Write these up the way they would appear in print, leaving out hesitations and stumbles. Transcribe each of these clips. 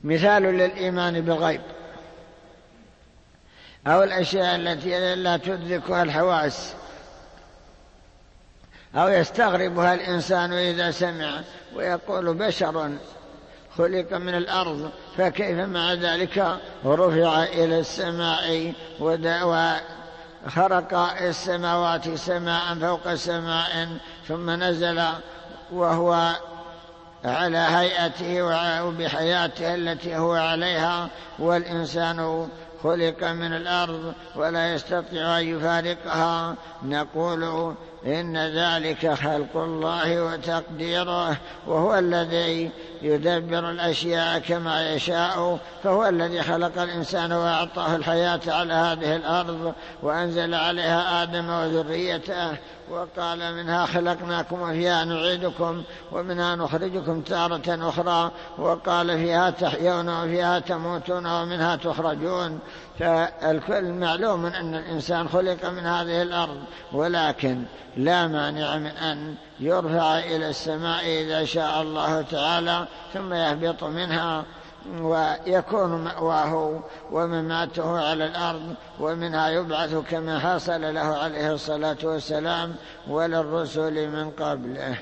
مثال للإيمان بالغيب أو الأشياء التي لا تدركها الحواس أو يستغربها الإنسان إذا سمع ويقول بشر خلق من الأرض فكيف مع ذلك رفع إلى السماء وخرق السماوات سماء فوق سماء ثم نزل وهو على هيئته وبحياته التي هو عليها، والإنسان خلق من الأرض ولا يستطيع أن يفارقها، نقول إن ذلك خلق الله وتقديره، وهو الذي يدبر الأشياء كما يشاء، فهو الذي خلق الإنسان وأعطاه الحياة على هذه الأرض وأنزل عليها آدم وذريته وقال منها خلقناكم وفيها نعيدكم ومنها نخرجكم تارة أخرى، وقال فيها تحيون وفيها تموتون ومنها تخرجون. فالكل معلوم أن الإنسان خلق من هذه الأرض، ولكن لا مانع من أن يرفع إلى السماء إذا شاء الله تعالى ثم يهبط منها ويكون مأواه ومماته على الأرض، ومنها يبعث كما حصل له عليه الصلاة والسلام وللرسل من قبله.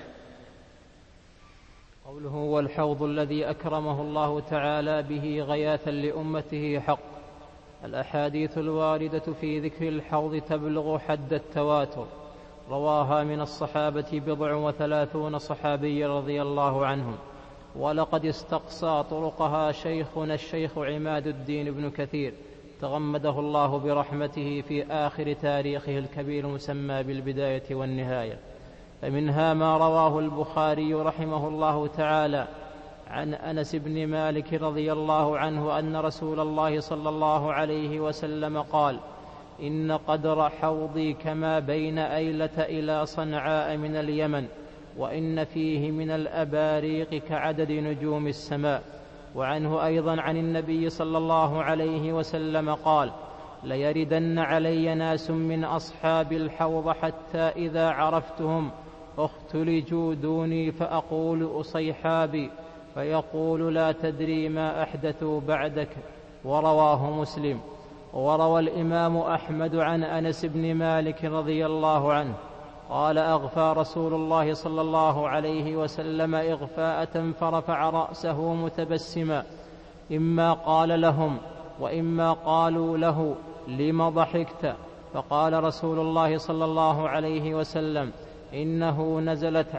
قوله والحوض الذي أكرمه الله تعالى به غياثا لأمته حق. الأحاديث الواردة في ذكر الحوض تبلغ حد التواتر، رواها من الصحابة 37 صحابي رضي الله عنهم، ولقد استقصى طرقها شيخنا الشيخ عماد الدين بن كثير تغمده الله برحمته في آخر تاريخه الكبير المسمى بالبداية والنهاية. فمنها ما رواه البخاري رحمه الله تعالى عن أنس بن مالك رضي الله عنه أن رسول الله صلى الله عليه وسلم قال: إن قدر حوضي كما بين أيلة إلى صنعاء من اليمن، وإن فيه من الأباريق كعدد نجوم السماء. وعنه أيضا عن النبي صلى الله عليه وسلم قال: ليردن علي ناس من أصحاب الحوض حتى إذا عرفتهم اختلجوا دوني فأقول أصيحابي، فيقول لا تدري ما أحدثوا بعدك. ورواه مسلم. وروى الإمام أحمد عن أنس بن مالك رضي الله عنه قال: أغفى رسول الله صلى الله عليه وسلم إغفاءة فرفع رأسه متبسما، إما قال لهم وإما قالوا له: لم ضحكت؟ فقال رسول الله صلى الله عليه وسلم: إنه نزلت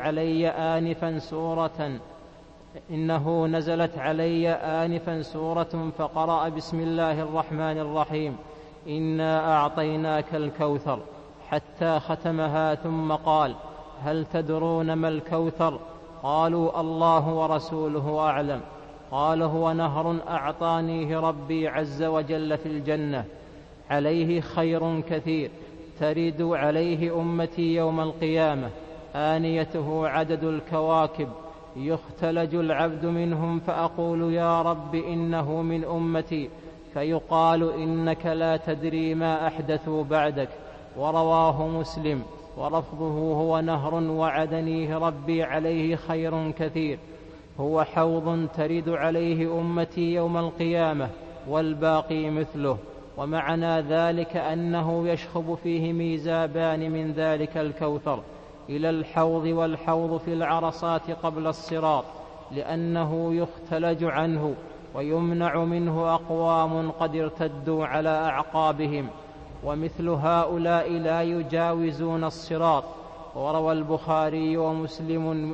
علي آنفا سورة فقرأ بسم الله الرحمن الرحيم إنا أعطيناك الكوثر حتى ختمها، ثم قال: هل تدرون ما الكوثر؟ قالوا: الله ورسوله أعلم. قال: هو نهر أعطانيه ربي عز وجل في الجنة، عليه خير كثير، ترد عليه أمتي يوم القيامة، آنيته عدد الكواكب، يختلج العبد منهم فأقول يا رب إنه من أمتي، فيقال إنك لا تدري ما أحدثوا بعدك. ورواه مسلم، ورفضه: هو نهر وعدنيه ربي عليه خير كثير، هو حوض ترد عليه أمتي يوم القيامة، والباقي مثله. ومعنى ذلك أنه يشخب فيه ميزابان من ذلك الكوثر إلى الحوض، والحوض في العرصات قبل الصراط، لأنه يختلج عنه ويمنع منه أقوام قد ارتدوا على أعقابهم، ومثل هؤلاء لا يجاوزون الصراط. وروى البخاري ومسلم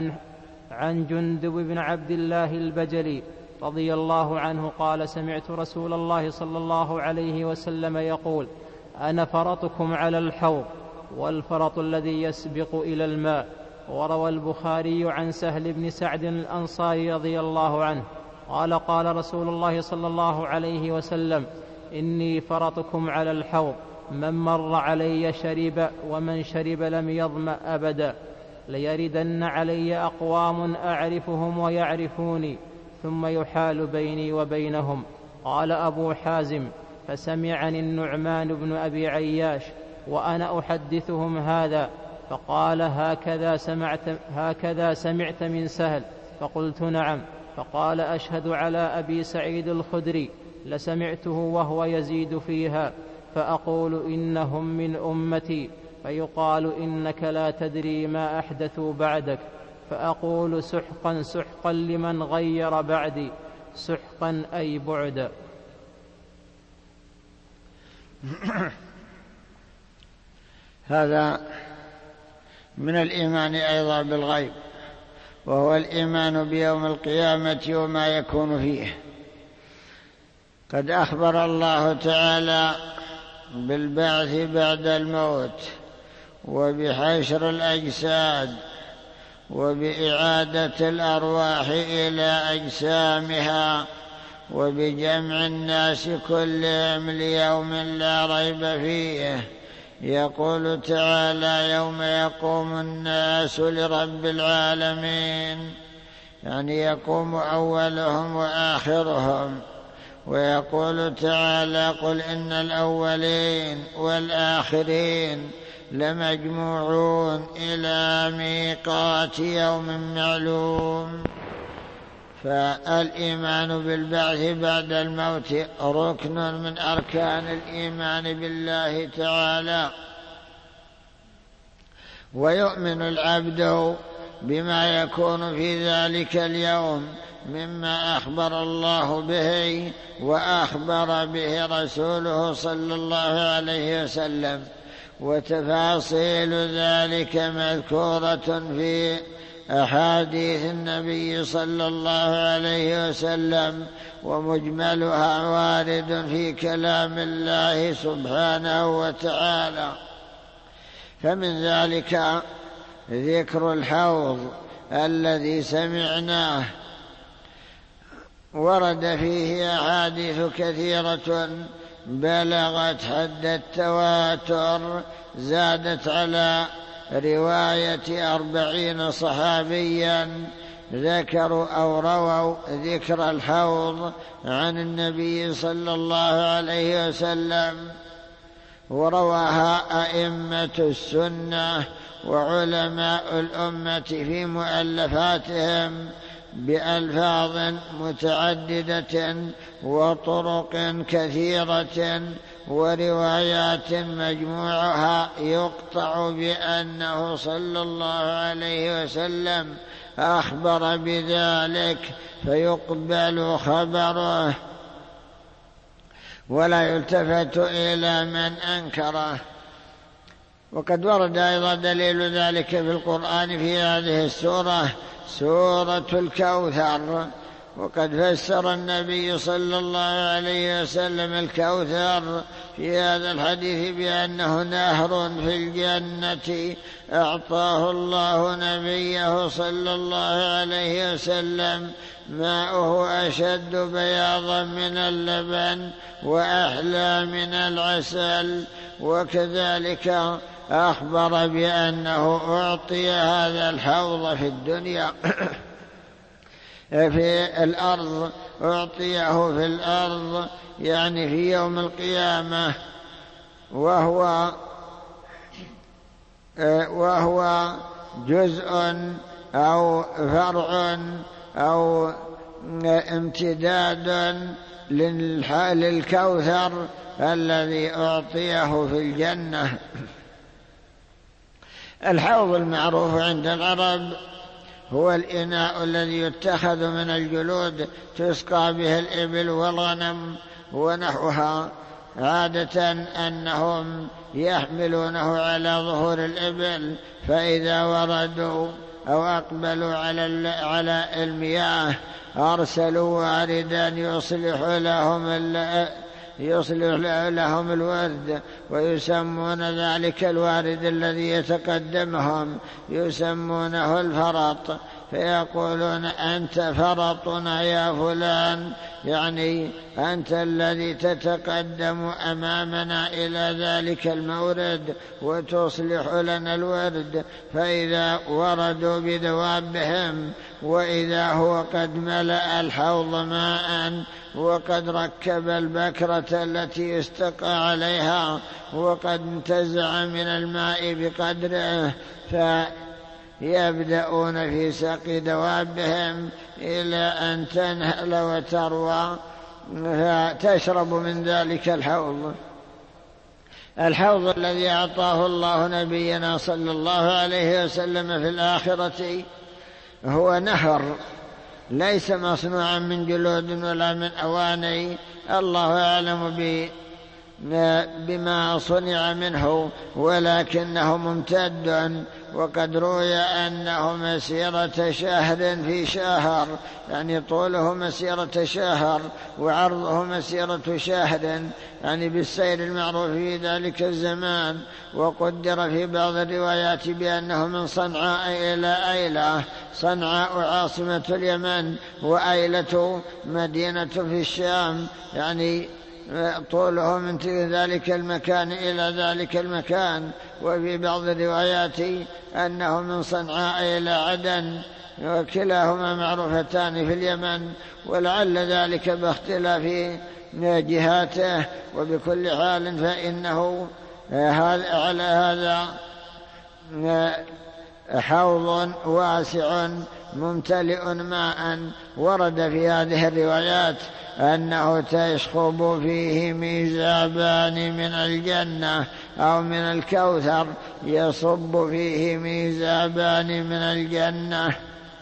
عن جندب بن عبد الله البجلي رضي الله عنه قال: سمعت رسول الله صلى الله عليه وسلم يقول: أنا فرطكم على الحوض، والفرط الذي يسبق إلى الماء. وروى البخاري عن سهل بن سعد الأنصاري رضي الله عنه قال: قال رسول الله صلى الله عليه وسلم: إني فرطكم على الحوض، من مر علي شرب، ومن شرب لم يظمأ أبدا. ليردن علي أقوام أعرفهم ويعرفوني، ثم يحال بيني وبينهم. قال أبو حازم: فسمعني النعمان بن أبي عياش وأنا أحدثهم هذا، فقال: هكذا سمعت من سهل؟ فقلت: نعم. فقال أشهد على أبي سعيد الخدري لسمعته وهو يزيد فيها فأقول إنهم من أمتي، فيقال إنك لا تدري ما أحدثوا بعدك، فأقول سحقا سحقا لمن غير بعدي، سحقا أي بعدا. هذا من الإيمان أيضا بالغيب، وهو الإيمان بيوم القيامة وما يكون فيه. قد أخبر الله تعالى بالبعث بعد الموت، وبحشر الأجساد، وبإعادة الأرواح إلى أجسامها، وبجمع الناس كلهم ليوم لا ريب فيه. يقول تعالى: يوم يقوم الناس لرب العالمين، يعني يقوم أولهم وآخرهم. ويقول تعالى: قل إن الأولين والآخرين لمجموعون إلى ميقات يوم معلوم. فالإيمان بالبعث بعد الموت ركن من أركان الإيمان بالله تعالى. ويؤمن العبد بما يكون في ذلك اليوم مما أخبر الله به وأخبر به رسوله صلى الله عليه وسلم، وتفاصيل ذلك مذكورة في أحاديث النبي صلى الله عليه وسلم، ومجملها وارد في كلام الله سبحانه وتعالى. فمن ذلك ذكر الحوض الذي سمعناه، ورد فيه أحاديث كثيرة بلغت حد التواتر، زادت على رواية 40 صحابيا ذكروا أو رووا ذكر الحوض عن النبي صلى الله عليه وسلم، ورواها أئمة السنة وعلماء الأمة في مؤلفاتهم بألفاظ متعددة وطرق كثيرة وروايات، مجموعها يقطع بأنه صلى الله عليه وسلم أخبر بذلك، فيقبل خبره ولا يلتفت إلى من أنكره. وقد ورد أيضا دليل ذلك في القرآن في هذه السورة، سورة الكوثر. وقد فسر النبي صلى الله عليه وسلم الكوثر في هذا الحديث بأنه نهر في الجنة أعطاه الله نبيه صلى الله عليه وسلم، ماؤه أشد بياضا من اللبن وأحلى من العسل. وكذلك أخبر بأنه أعطي هذا الحوض في الدنيا في الأرض، أعطيه في الأرض يعني في يوم القيامة، وهو جزء أو فرع أو امتداد للكوثر الذي أعطيه في الجنة. الحوض المعروف عند العرب هو الإناء الذي يتخذ من الجلود تسقى به الإبل والغنم ونحوها، عادة أنهم يحملونه على ظهور الإبل، فإذا وردوا أو أقبلوا على المياه أرسلوا واردا يصلح لهم الورد، ويسمون ذلك الوارد الذي يتقدمهم يسمونه الفرط، فيقولون: أنت فرطنا يا فلان، يعني أنت الذي تتقدم أمامنا إلى ذلك المورد وتصلح لنا الورد. فإذا وردوا بدوابهم وإذا هو قد ملأ الحوض ماء وقد ركب البكرة التي يستقى عليها وقد انتزع من الماء بقدره، يبدأون في سقي دوابهم إلى أن تنهل وتروى فتشرب من ذلك الحوض الذي أعطاه الله نبينا صلى الله عليه وسلم في الآخرة هو نهر ليس مصنوعا من جلود ولا من أواني، الله أعلم بما صنع منه، ولكنه ممتد، وقد روي أنه مسيرة شهر في شهر، يعني طوله مسيرة شهر وعرضه مسيرة شهر، يعني بالسير المعروف في ذلك الزمان. وقدر في بعض الروايات بأنه من صنعاء إلى أيلة، صنعاء عاصمة اليمن وأيلة مدينة في الشام، يعني طوله من ذلك المكان إلى ذلك المكان. وفي بعض الروايات أنه من صنعاء إلى عدن، وكلاهما معروفتان في اليمن، ولعل ذلك باختلاف جهاته. وبكل حال فإنه على هذا حوض واسع ممتلئ ماء. ورد في هذه الروايات أنه تشخب فيه ميزابان من الجنة أو من الكوثر، يصب فيه ميزابان من الجنة.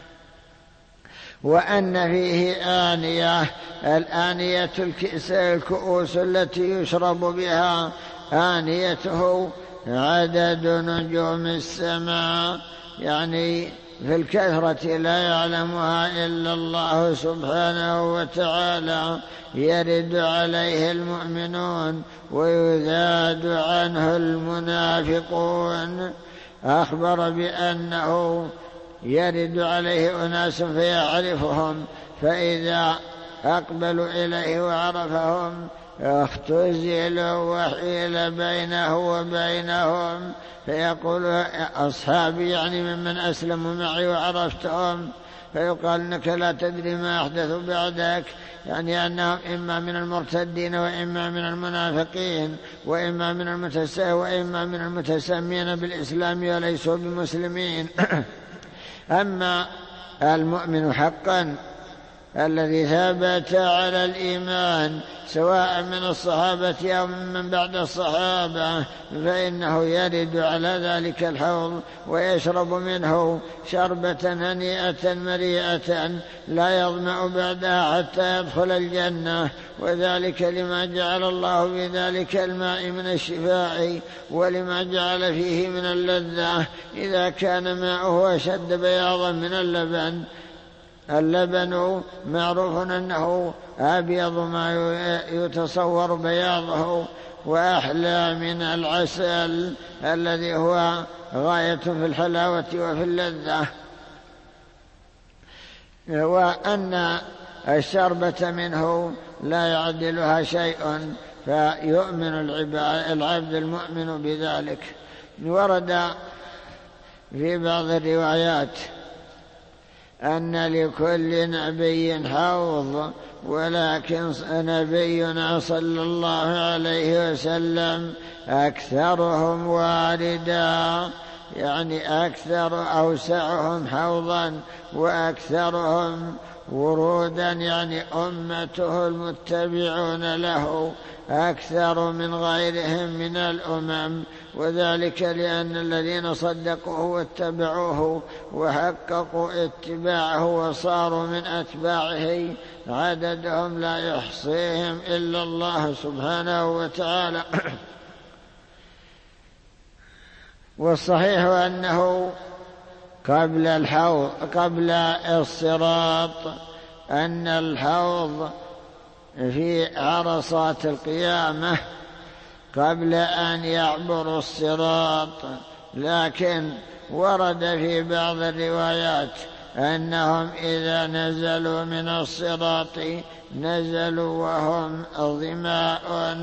وأن فيه آنية، الآنية الكؤوس التي يشرب بها، آنيته عدد نجوم السماء، يعني في الكثرة لا يعلمها إلا الله سبحانه وتعالى. يرد عليه المؤمنون ويذاد عنه المنافقون. أخبر بأنه يرد عليه أناس فيعرفهم، فإذا أقبلوا إليه وعرفهم اختزلوا وحيل بينه وبينهم، فيقول أصحابي، يعني ممن أسلموا معي وعرفتهم، فيقال إنك لا تدري ما أحدث بعدك، يعني أنهم إما من المرتدين وإما من المنافقين وإما من المتسمين بالإسلام وليسوا بمسلمين. أما المؤمن حقا الذي ثبت على الإيمان سواء من الصحابة أو من بعد الصحابة، فإنه يرد على ذلك الحوض ويشرب منه شربة هنيئة مريئة لا يظمأ بعدها حتى يدخل الجنة. وذلك لما جعل الله بذلك الماء من الشفاء، ولما جعل فيه من اللذة. إذا كان ماؤه أشد بياضا من اللبن معروف أنه أبيض ما يتصور بياضه وأحلى من العسل الذي هو غاية في الحلاوة وفي اللذة. وأن الشربة منه لا يعدلها شيء، فيؤمن العبد المؤمن بذلك. ورد في بعض الروايات أن لكل نبي حوض، ولكن نبينا صلى الله عليه وسلم أكثرهم واردا، يعني أوسعهم حوضا وأكثرهم ورودا، يعني أمته المتبعون له أكثر من غيرهم من الأمم. وذلك لأن الذين صدقوه واتبعوه وحققوا اتباعه وصاروا من أتباعه عددهم لا يحصيهم إلا الله سبحانه وتعالى. والصحيح أنه قبل الصراط، أن الحوض في عرصات القيامة قبل أن يعبروا الصراط. لكن ورد في بعض الروايات أنهم إذا نزلوا من الصراط نزلوا وهم ظماء،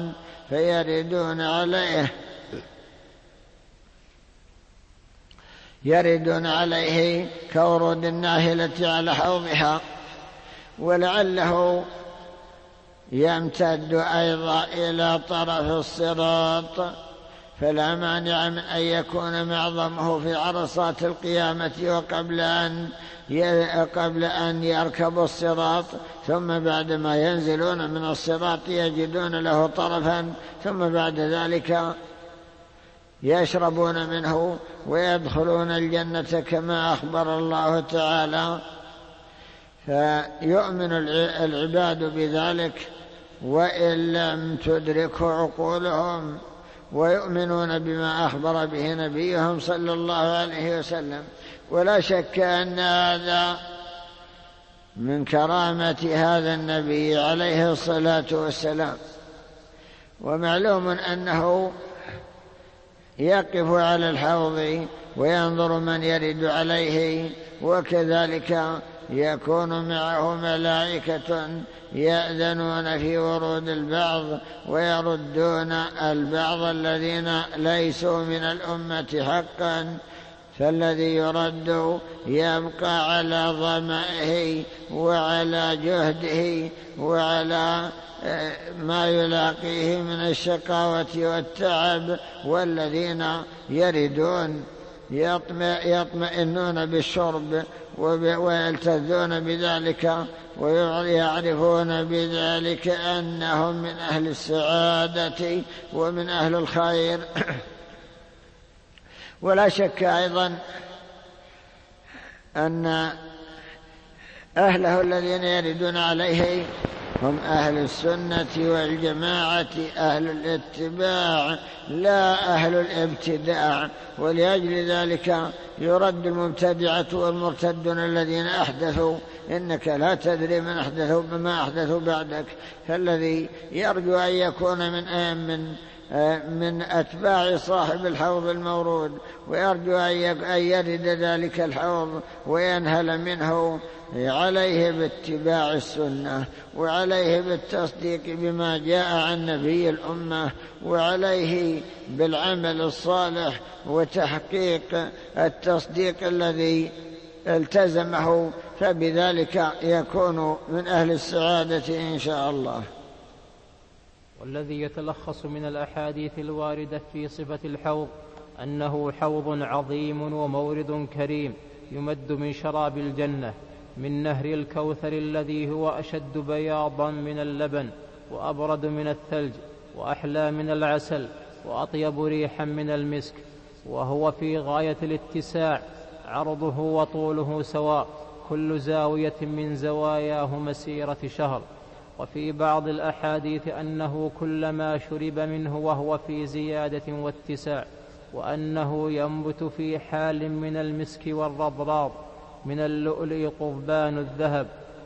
يردون عليه كورود الناهلة على حوضها. ولعله يمتد أيضا إلى طرف الصراط، فلا مانع من أن يكون معظمه في عرصات القيامة قبل أن يركبوا الصراط، ثم بعدما ينزلون من الصراط يجدون له طرفا، ثم بعد ذلك يشربون منه ويدخلون الجنة كما أخبر الله تعالى. فيؤمن العباد بذلك وإن لم تدركه عقولهم، ويؤمنون بما أخبر به نبيهم صلى الله عليه وسلم. ولا شك أن هذا من كرامة هذا النبي عليه الصلاة والسلام. ومعلوم أنه يقف على الحوض وينظر من يرد عليه، وكذلك يكون معه ملائكة يأذنون في ورود البعض ويردون البعض الذين ليسوا من الأمة حقا، فالذي يرد يبقى على ظمئه وعلى جهده وعلى ما يلاقيه من الشقاوة والتعب، والذين يردون يطمئنون بالشرب ويلتذون بذلك ويعرفون بذلك أنهم من أهل السعادة ومن أهل الخير. ولا شك أيضا أن أهله الذين يردون عليه هم أهل السنة والجماعة، أهل الاتباع لا أهل الابتداع. ولأجل ذلك يرد المبتدعة والمرتدون الذين أحدثوا، إنك لا تدري ما أحدثوا بعدك. فالذي يرجو أن يكون من أتباع صاحب الحوض المورود، ويرجو أن يرد ذلك الحوض وينهل منه، عليه باتباع السنة، وعليه بالتصديق بما جاء عن نبي الأمة، وعليه بالعمل الصالح وتحقيق التصديق الذي التزمه، فبذلك يكون من أهل السعادة إن شاء الله. والذي يتلخص من الأحاديث الواردة في صفة الحوض أنه حوض عظيم ومورد كريم يمد من شراب الجنة، من نهر الكوثر الذي هو أشد بياضا من اللبن وأبرد من الثلج وأحلى من العسل وأطيب ريحا من المسك، وهو في غاية الاتساع، عرضه وطوله سواء، كل زاوية من زواياه مسيرة شهر. وفي بعض الأحاديث أنه كلما شرب منه وهو في زيادة واتساع، وأنه ينبت في حال من المسك والرضراض، من اللؤلؤ قضبان الذهب،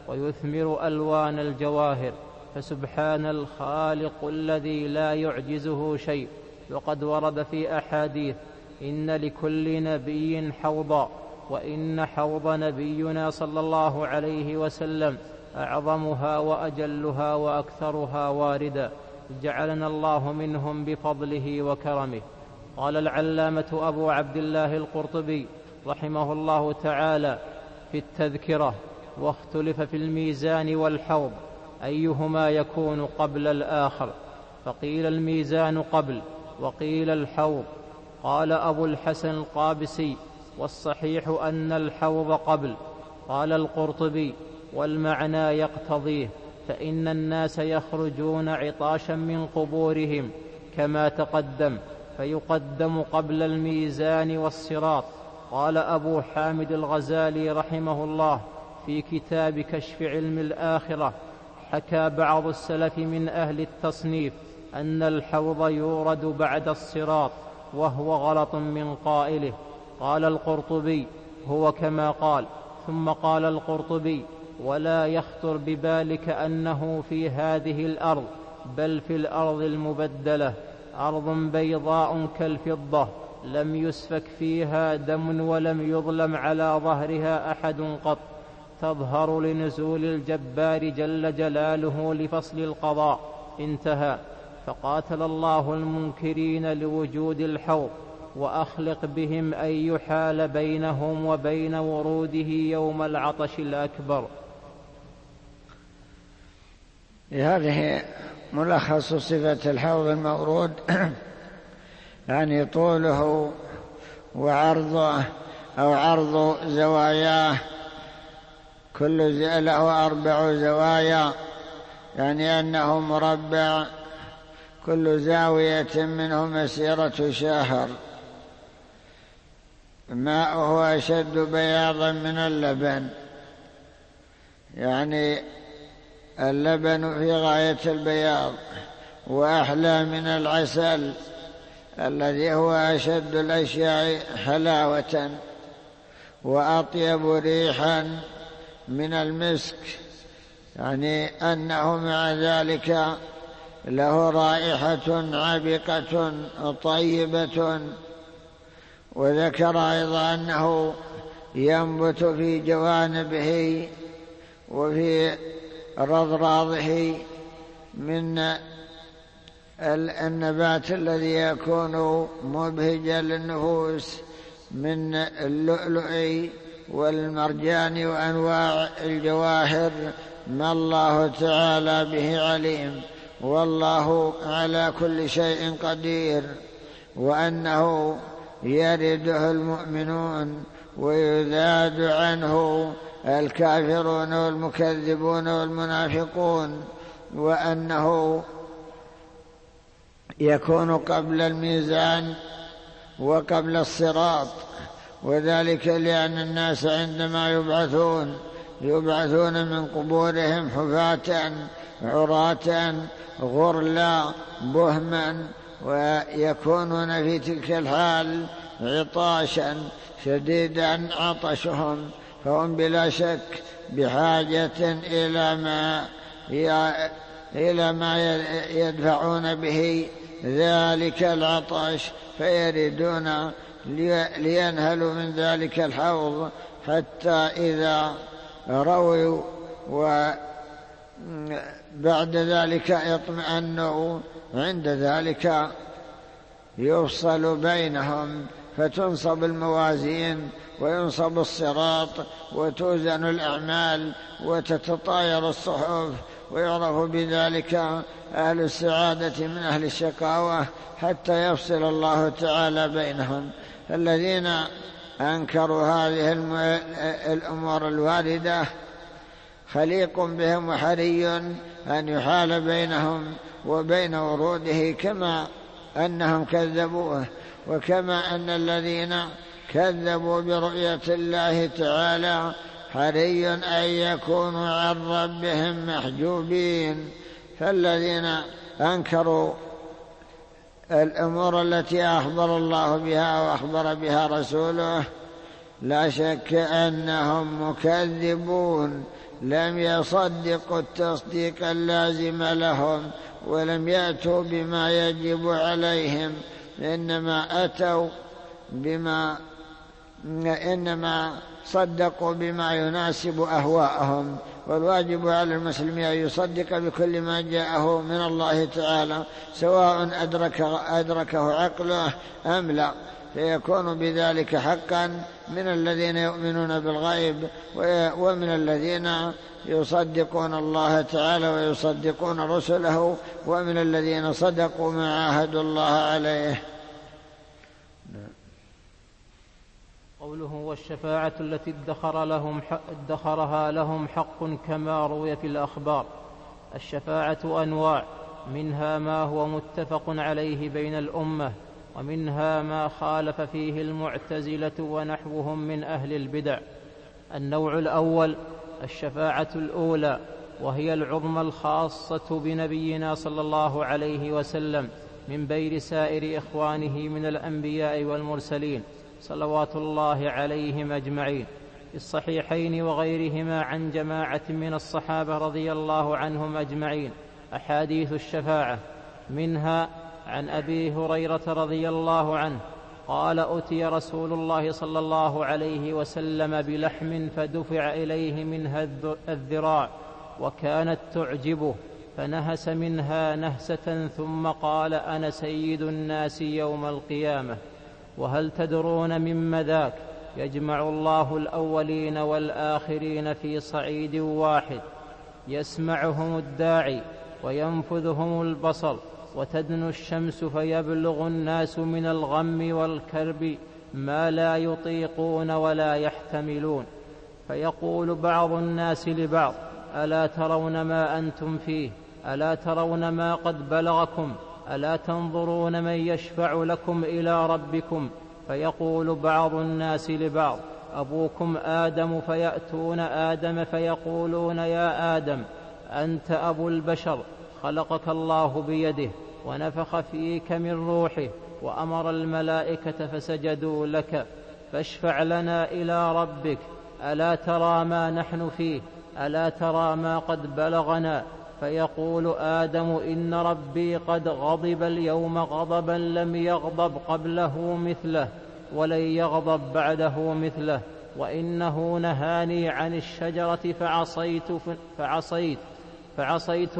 ويثمر ألوان الجواهر. فسبحان الخالق الذي لا يعجزه شيء. وقد ورد في أحاديث إن لكل نبي حوضا، وإن حوض نبينا صلى الله عليه وسلم أعظمها وأجلها وأكثرها واردا، جعلنا الله منهم بفضله وكرمه. قال العلامة أبو عبد الله القرطبي رحمه الله تعالى في التذكرة: واختلف في الميزان والحوض أيهما يكون قبل الآخر، فقيل الميزان قبل، وقيل الحوض. قال أبو الحسن القابسي: والصحيح أن الحوض قبل. قال القرطبي: والمعنى يقتضيه، فإن الناس يخرجون عطاشا من قبورهم كما تقدم، فيقدم قبل الميزان والصراط. قال أبو حامد الغزالي رحمه الله في كتاب كشف علم الآخرة: حكى بعض السلف من أهل التصنيف أن الحوض يورد بعد الصراط، وهو غلط من قائله. قال القرطبي: هو كما قال. ثم قال القرطبي: ولا يخطر ببالك أنه في هذه الأرض، بل في الأرض المبدلة، أرض بيضاء كالفضة، لم يسفك فيها دم ولم يظلم على ظهرها أحد قط، تظهر لنزول الجبار جل جلاله لفصل القضاء. انتهى. فقاتل الله المنكرين لوجود الحوض، وأخلق بهم أن يحال بينهم وبين وروده يوم العطش الأكبر. هذه ملخص صفة الحوض المورود يعني طوله وعرضه أو عرض زواياه، كل له 4 زوايا، يعني أنه مربع، كل زاوية منه مسيرة شهر، ماؤه أشد بياضا من اللبن، يعني اللبن في غاية البياض، وأحلى من العسل الذي هو أشد الأشياء حلاوة، وأطيب ريحا من المسك، يعني أنه مع ذلك له رائحة عبقة طيبة. وذكر أيضا أنه ينبت في جوانبه وفي رضراضه من النبات الذي يكون مبهجا للنفوس من اللؤلؤ والمرجان وأنواع الجواهر ما الله تعالى به عليم، والله على كل شيء قدير، وأنه يرده المؤمنون ويذاد عنه الكافرون والمكذبون والمنافقون، وأنه يكون قبل الميزان وقبل الصراط، وذلك لأن الناس عندما يبعثون من قبورهم حفاة عراة غرلا بهما، ويكونون في تلك الحال عطاشا شديدا عطشهم، فهم بلا شك بحاجة إلى ما يدفعون به ذلك العطش، فيريدون لينهلوا من ذلك الحوض، حتى إذا رووا وبعد ذلك اطمأنوا، عند ذلك يفصل بينهم، فتنصب الموازين وينصب الصراط وتوزن الأعمال وتتطاير الصحف، ويعرف بذلك أهل السعادة من أهل الشقاوة، حتى يفصل الله تعالى بينهم. الذين أنكروا هذه الأمور الواردة خليق بهم وحري أن يحال بينهم وبين وروده، كما أنهم كذبوه، وكما أن الذين كذبوا برؤية الله تعالى حري أن يكونوا عن ربهم محجوبين. فالذين أنكروا الأمور التي أخبر الله بها وأخبر بها رسوله لا شك أنهم مكذبون، لم يصدقوا التصديق اللازم لهم، ولم يأتوا بما يجب عليهم، إنما صدقوا بما يناسب أهواءهم. والواجب على المسلم أن يصدق بكل ما جاءه من الله تعالى، سواء أدركه عقله أم لا، فيكون بذلك حقا من الذين يؤمنون بالغيب، ومن الذين يصدقون الله تعالى ويصدقون رسله، ومن الذين صدقوا ما عاهدوا الله عليه. قوله والشفاعة التي ادخرها لهم حق كما روي في الأخبار. الشفاعة أنواع، منها ما هو متفق عليه بين الأمة، ومنها ما خالف فيه المعتزلة ونحوهم من أهل البدع. النوع الأول الشفاعة الأولى، وهي العظمى الخاصة بنبينا صلى الله عليه وسلم من بين سائر إخوانه من الأنبياء والمرسلين صلوات الله عليهم أجمعين، في الصحيحين وغيرهما عن جماعة من الصحابة رضي الله عنهم أجمعين أحاديث الشفاعة. منها عن أبي هريرة رضي الله عنه قال: أتي رسول الله صلى الله عليه وسلم بلحم فدفع إليه منها الذراع، وكانت تعجبه، فنهس منها نهسة ثم قال: أنا سيد الناس يوم القيامة. وهل تدرون مما ذاك؟ يجمع الله الأولين والآخرين في صعيد واحد، يسمعهم الداعي وينفذهم البصر، وتدنو الشمس فيبلغ الناس من الغم والكرب ما لا يطيقون ولا يحتملون، فيقول بعض الناس لبعض: ألا ترون ما أنتم فيه؟ ألا ترون ما قد بلغكم؟ ألا تنظرون من يشفع لكم إلى ربكم؟ فيقول بعض الناس لبعض: أبوكم آدم. فيأتون آدم فيقولون: يا آدم، أنت أبو البشر، خلقك الله بيده ونفخ فيك من روحه وأمر الملائكة فسجدوا لك، فاشفع لنا إلى ربك. ألا ترى ما نحن فيه؟ ألا ترى ما قد بلغنا؟ فيقول آدم: إن ربي قد غضب اليوم غضبا لم يغضب قبله مثله ولن يغضب بعده مثله، وإنه نهاني عن الشجرة فعصيت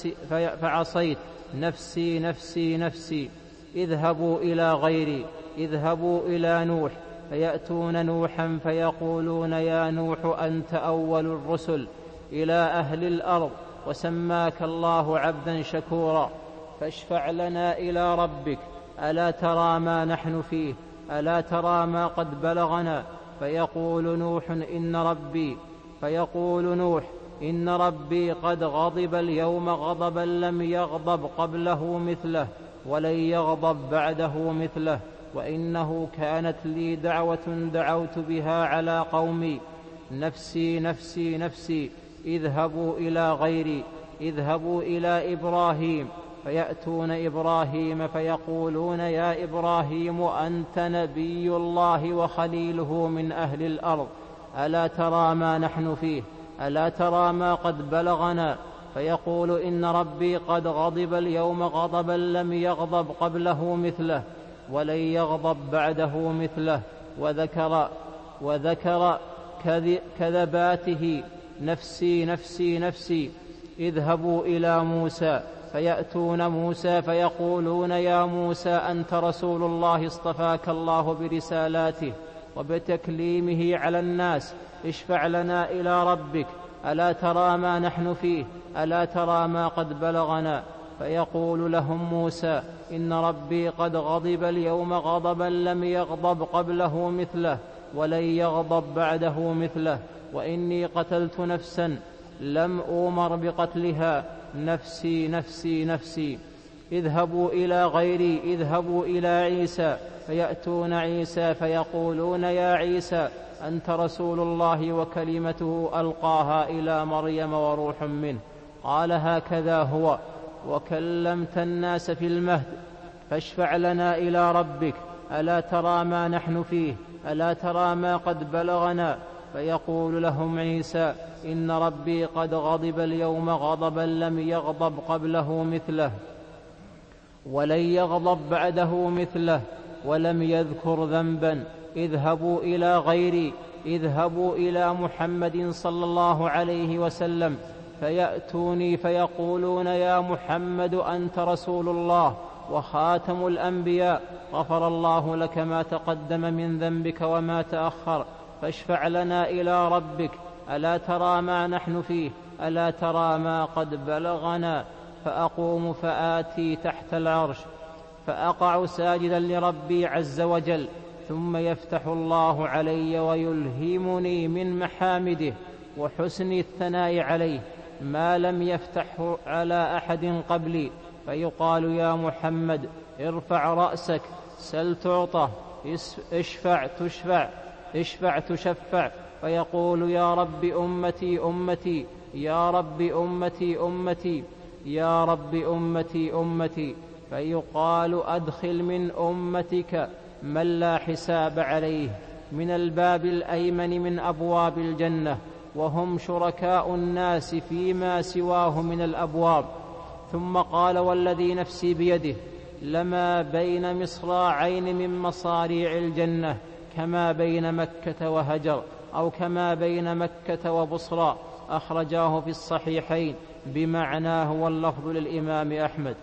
نفسي نفسي نفسي. اذهبوا إلى غيري، اذهبوا إلى نوح. فيأتون نوحا فيقولون: يا نوح، أنت أول الرسل إلى أهل الأرض، وسماك الله عبدا شكورا، فاشفع لنا إلى ربك. ألا ترى ما نحن فيه؟ ألا ترى ما قد بلغنا؟ فيقول نوح: إن ربي قد غضب اليوم غضبا لم يغضب قبله مثله ولن يغضب بعده مثله، وإنه كانت لي دعوة دعوت بها على قومي: نفسي نفسي نفسي. اذهبوا إلى غيري، اذهبوا إلى إبراهيم. فيأتون إبراهيم فيقولون: يا إبراهيم، أنت نبي الله وخليله من أهل الأرض، ألا ترى ما نحن فيه؟ ألا ترى ما قد بلغنا؟ فيقول: إن ربي قد غضب اليوم غضبا لم يغضب قبله مثله ولن يغضب بعده مثله، وذكر كذباته: نفسي نفسي نفسي. اذهبوا إلى موسى. فيأتون موسى فيقولون: يا موسى، أنت رسول الله، اصطفاك الله برسالاته وبتكليمه على الناس، اشفع لنا إلى ربك. ألا ترى ما نحن فيه؟ ألا ترى ما قد بلغنا؟ فيقول لهم موسى: إن ربي قد غضب اليوم غضبا لم يغضب قبله مثله ولن يغضب بعده مثله، وإني قتلت نفسا لم أؤمر بقتلها، نفسي نفسي نفسي. اذهبوا إلى غيري، اذهبوا إلى عيسى. فيأتون عيسى فيقولون: يا عيسى، أنت رسول الله وكلمته ألقاها إلى مريم وروح منه، قال: هكذا هو، وكلمت الناس في المهد، فاشفع لنا إلى ربك. ألا ترى ما نحن فيه؟ ألا ترى ما قد بلغنا؟ فيقول لهم عيسى: إن ربي قد غضب اليوم غضبا لم يغضب قبله مثله ولن يغضب بعده مثله، ولم يذكر ذنبا. اذهبوا إلى غيري، اذهبوا إلى محمد صلى الله عليه وسلم. فيأتوني فيقولون: يا محمد، أنت رسول الله وخاتم الأنبياء، غفر الله لك ما تقدم من ذنبك وما تأخر، فاشفع لنا إلى ربك. ألا ترى ما نحن فيه؟ ألا ترى ما قد بلغنا؟ فأقوم فآتي تحت العرش فأقع ساجدا لربي عز وجل، ثم يفتح الله علي ويلهمني من محامده وحسن الثناء عليه ما لم يفتحه على أحد قبلي، فيقال: يا محمد، ارفع رأسك، سل تعطى، اشفع تشفع، اشفع تشفع. فيقول: يا رب أمتي أمتي، يا رب أمتي أمتي، يا رب أمتي أمتي. فيقال: أدخل من أمتك من لا حساب عليه من الباب الأيمن من أبواب الجنة، وهم شركاء الناس فيما سواه من الأبواب. ثم قال: والذي نفسي بيده، لما بين مصراعين من مصاريع الجنة كما بين مكة وهجر، أو كما بين مكة وبصرى. أخرجاه في الصحيحين بمعناه، واللفظ للإمام أحمد.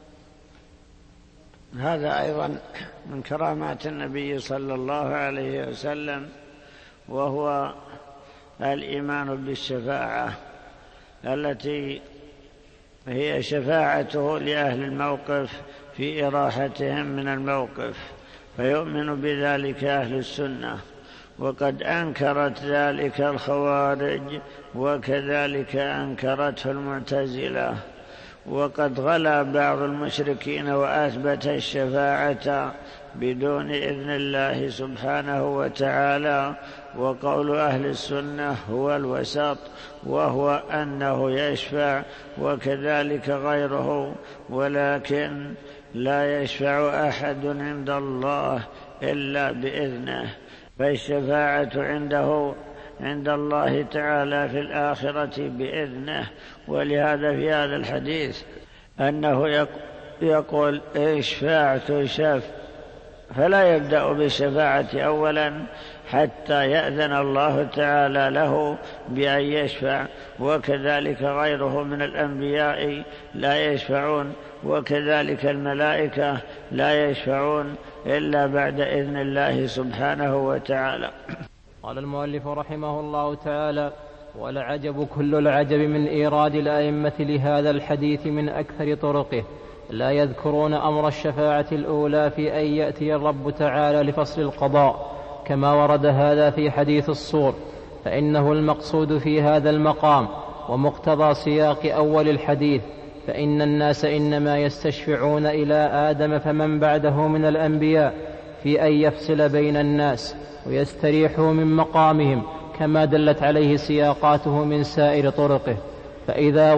هذا أيضا من كرامات النبي صلى الله عليه وسلم، وهو الإيمان بالشفاعة التي هي شفاعته لأهل الموقف في إراحتهم من الموقف، فيؤمن بذلك أهل السنة. وقد أنكرت ذلك الخوارج، وكذلك أنكرته المعتزلة. وقد غلا بعض المشركين وأثبت الشفاعة بدون إذن الله سبحانه وتعالى. وقول أهل السنة هو الوسط، وهو أنه يشفع وكذلك غيره، ولكن لا يشفع أحد عند الله إلا بإذنه، فالشفاعة عند الله تعالى في الآخرة بإذنه. ولهذا في هذا الحديث أنه يقول اشفع تشفع، فلا يبدأ بالشفاعة أولا حتى يأذن الله تعالى له بأن يشفع. وكذلك غيره من الأنبياء لا يشفعون، وكذلك الملائكة لا يشفعون إلا بعد إذن الله سبحانه وتعالى. قال المؤلف رحمه الله تعالى: والعجب كل العجب من إيراد الأئمة لهذا الحديث من أكثر طرقه، لا يذكرون أمر الشفاعة الأولى في أن يأتي الرب تعالى لفصل القضاء كما ورد هذا في حديث الصور، فإنه المقصود في هذا المقام ومقتضى سياق أول الحديث. فإن الناس إنما يستشفعون إلى آدم فمن بعده من الأنبياء في أن يفصل بين الناس ويستريحوا من مقامهم، كما دلت عليه سياقاته من سائر طرقه. فإذا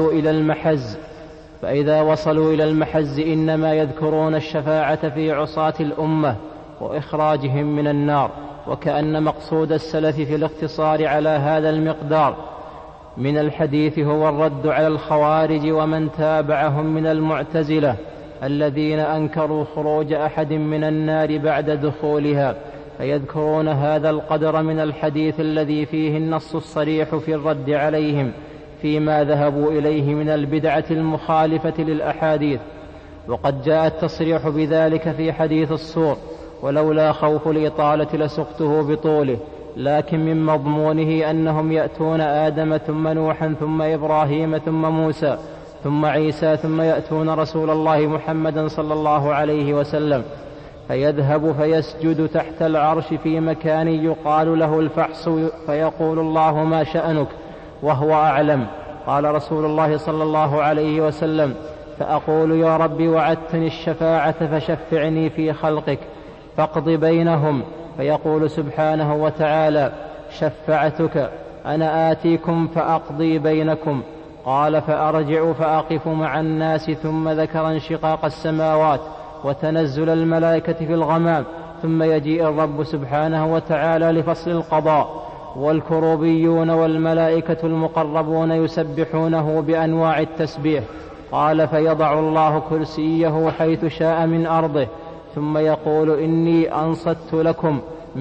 وصلوا إلى المحز إنما يذكرون الشفاعة في عصاة الأمة وإخراجهم من النار، وكأن مقصود السلف في الاقتصار على هذا المقدار من الحديث هو الرد على الخوارج ومن تابعهم من المعتزلة الذين أنكروا خروج أحد من النار بعد دخولها، فيذكرون هذا القدر من الحديث الذي فيه النص الصريح في الرد عليهم فيما ذهبوا إليه من البدعة المخالفة للأحاديث. وقد جاء التصريح بذلك في حديث الصور، ولولا خوف الإطالة لسقته بطوله، لكن من مضمونه أنهم يأتون آدم ثم نوحا ثم إبراهيم ثم موسى ثم عيسى ثم يأتون رسول الله محمدا صلى الله عليه وسلم، فيذهب فيسجد تحت العرش في مكان يقال له الفحص، فيقول الله ما شأنك وهو أعلم. قال رسول الله صلى الله عليه وسلم: فأقول يا رب وعدتني الشفاعة فشفعني في خلقك فاقض بينهم، فيقول سبحانه وتعالى: شفعتك أنا آتيكم فأقضي بينكم. قال: فأرجع فأقف مع الناس. ثم ذكر انشقاق السماوات وتنزل الملائكة في الغمام، ثم يجيء الرب سبحانه وتعالى لفصل القضاء، والكروبيون والملائكة المقربون يسبحونه بأنواع التسبيح. قال: فيضع الله كرسيه حيث شاء من أرضه، ثم يقول: إني أنصت لكم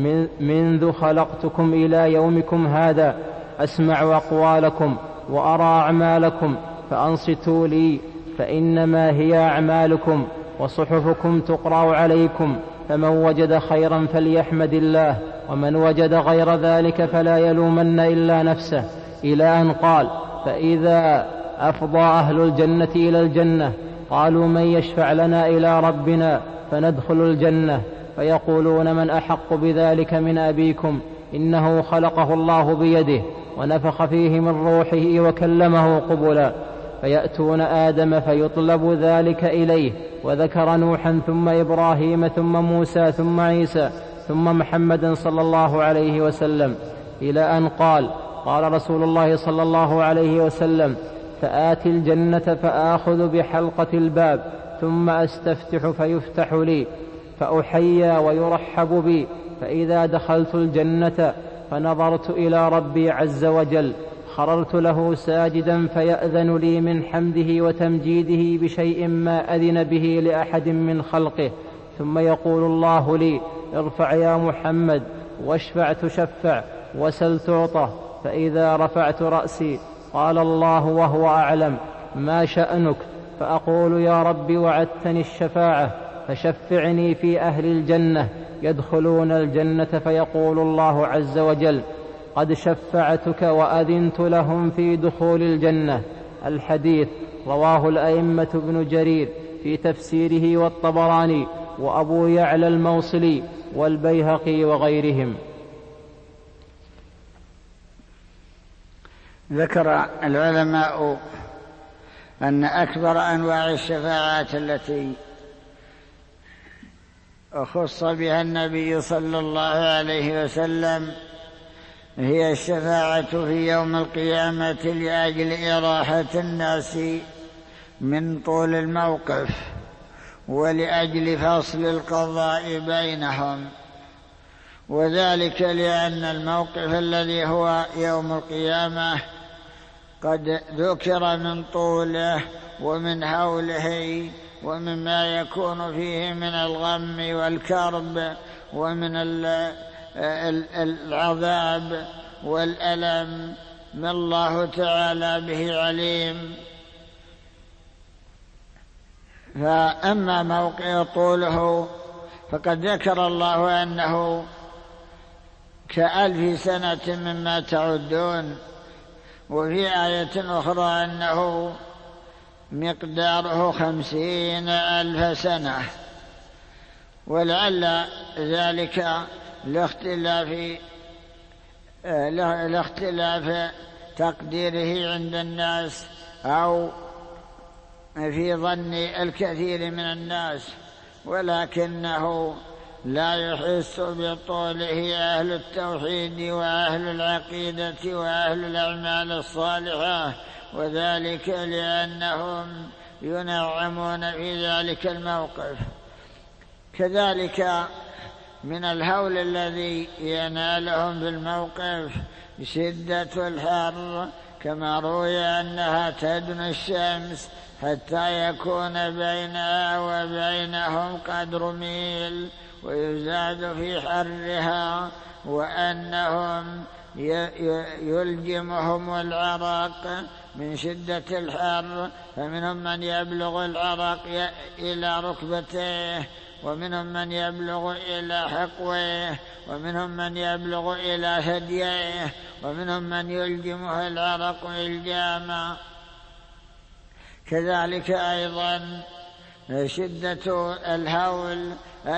منذ خلقتكم إلى يومكم هذا، أسمع أقوالكم وأرى أعمالكم، فأنصتوا لي، فإنما هي أعمالكم وصحفكم تقرأ عليكم، فمن وجد خيرا فليحمد الله، ومن وجد غير ذلك فلا يلومن إلا نفسه. إلى أن قال: فإذا أفضى أهل الجنة إلى الجنة قالوا: من يشفع لنا إلى ربنا فندخل الجنة؟ فيقولون: من أحق بذلك من أبيكم؟ إنه خلقه الله بيده ونفخ فيه من روحه وكلمه قبلا. فيأتون آدم فيطلب ذلك إليه، وذكر نوحا ثم إبراهيم ثم موسى ثم عيسى ثم محمدا صلى الله عليه وسلم، إلى أن قال رسول الله صلى الله عليه وسلم: فآتي الجنة فآخذ بحلقة الباب ثم أستفتح فيفتح لي، فأحيى ويرحب بي، فإذا دخلت الجنة فنظرت إلى ربي عز وجل خررت له ساجدا، فيأذن لي من حمده وتمجيده بشيء ما أذن به لأحد من خلقه، ثم يقول الله لي: ارفع يا محمد واشفع تشفع وسل تعطى. فإذا رفعت رأسي قال الله وهو أعلم: ما شأنك؟ فأقول: يا رب وعدتني الشفاعة فشفعني في أهل الجنة يدخلون الجنة، فيقول الله عز وجل: قد شفعتك وأذنت لهم في دخول الجنة. الحديث رواه الأئمة ابن جرير في تفسيره والطبراني وأبو يعلى الموصلي والبيهقي وغيرهم. ذكر العلماء أن أكبر أنواع الشفاعات التي خص بها النبي صلى الله عليه وسلم هي الشفاعة في يوم القيامة لأجل إراحة الناس من طول الموقف ولأجل فصل القضاء بينهم، وذلك لأن الموقف الذي هو يوم القيامة قد ذكر من طوله ومن هوله ومما يكون فيه من الغم والكرب ومن العذاب والألم ما الله تعالى به عليم. فأما موقع طوله فقد ذكر الله أنه ك1000 سنة مما تعدون، وفي آية أخرى أنه مقداره 50,000 سنة، ولعل ذلك لاختلاف تقديره عند الناس أو في ظن الكثير من الناس، ولكنه لا يحس بطوله أهل التوحيد وأهل العقيدة وأهل الأعمال الصالحة، وذلك لأنهم ينعمون في ذلك الموقف. كذلك من الهول الذي ينالهم في الموقف شدة الحر، كما روي أنها تدنو الشمس حتى يكون بينها وبينهم قدر ميل ويزاد في حرها، وأنهم يلجمهم العرق من شدة الحر، فمنهم من يبلغ العرق إلى ركبتيه، ومنهم من يبلغ إلى حقويه، ومنهم من يبلغ إلى ثدييه، ومنهم من يلجمه العرق إلجاما. كذلك أيضا شدة الهول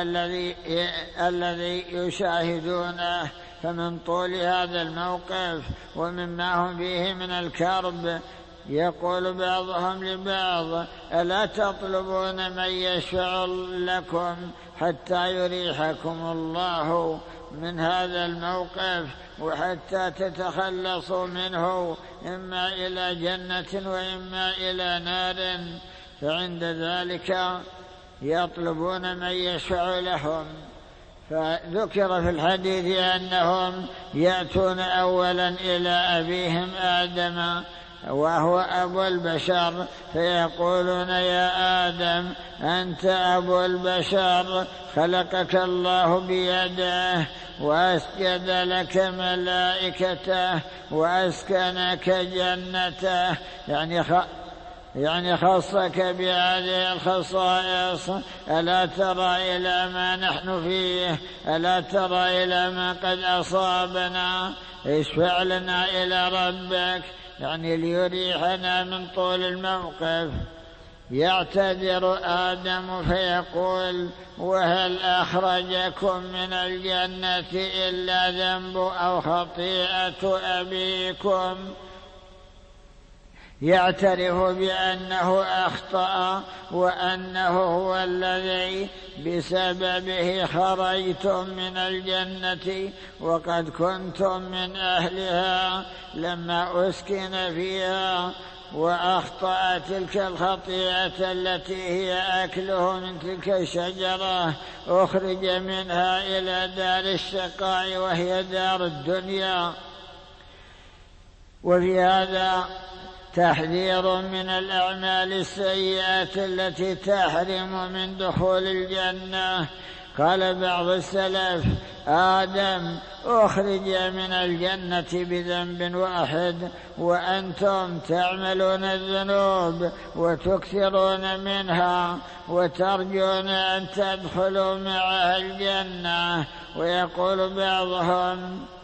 الذي يشاهدونه، فمن طول هذا الموقف ومما هم فيه من الكرب يقول بعضهم لبعض: ألا تطلبون من يشفع لكم حتى يريحكم الله من هذا الموقف وحتى تتخلصوا منه إما إلى جنة وإما إلى نار؟ فعند ذلك يطلبون من يشفع لهم. فذكر في الحديث أنهم يأتون أولا إلى أبيهم آدم وهو أبو البشر، فيقولون: يا آدم أنت أبو البشر، خلقك الله بيده وأسجد لك ملائكته وأسكنك جنته، يعني خصك بهذه الخصائص. ألا ترى إلى ما نحن فيه؟ ألا ترى إلى ما قد أصابنا؟ اشفع لنا إلى ربك، يعني ليريحنا من طول الموقف. يعتذر آدم فيقول: وهل أخرجكم من الجنة إلا ذنب أو خطيئة أبيكم؟ يعترف بأنه أخطأ وأنه هو الذي بسببه خرجتم من الجنة وقد كنتم من أهلها لما أسكن فيها، وأخطأ تلك الخطيئة التي هي أكله من تلك الشجرة، أخرج منها إلى دار الشقاء وهي دار الدنيا. وفي هذا تحذير من الأعمال السيئة التي تحرم من دخول الجنة. قال بعض السلف: آدم أخرج من الجنة بذنب واحد، وأنتم تعملون الذنوب وتكثرون منها وترجون أن تدخلوا معها الجنة. ويقول بعضهم: